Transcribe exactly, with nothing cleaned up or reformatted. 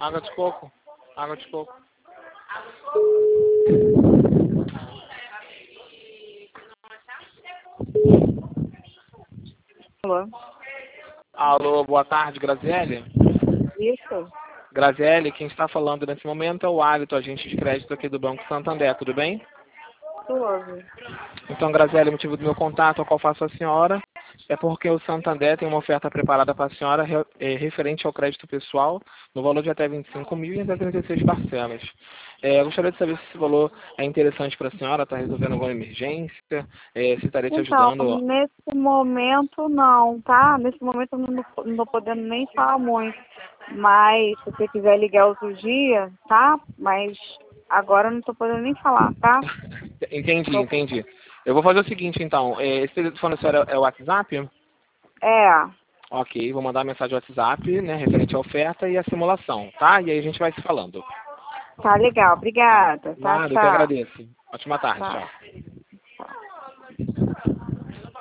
Água de coco. Água de coco. Alô? Alô, boa tarde, Graziele. Isso? Graziele, quem está falando nesse momento é o Alito, agente de crédito aqui do Banco Santander, tudo bem? Tudo. Então, Graziele, o motivo do meu contato, ao qual faço a senhora, é porque o Santander tem uma oferta preparada para a senhora re, é, referente ao crédito pessoal, no valor de até vinte e cinco mil e até trinta e seis parcelas. É, eu gostaria de saber se esse valor é interessante para a senhora, está resolvendo alguma emergência, é, se estaria te Então, ajudando. nesse momento não, tá? Nesse momento eu não estou podendo nem falar muito. Mas se você quiser ligar outro dia, tá? Mas agora eu não estou podendo nem falar, tá? Entendi, Tô... entendi. Eu vou fazer o seguinte, então. É, esse telefone senhora é o WhatsApp? É, Ok, vou mandar uma mensagem no WhatsApp, né, referente à oferta e à simulação, tá? E aí a gente vai se falando. tá legal. Tá? Obrigada, tá? Nada, eu que Tchau. agradeço. Ótima tarde, Tá. tchau.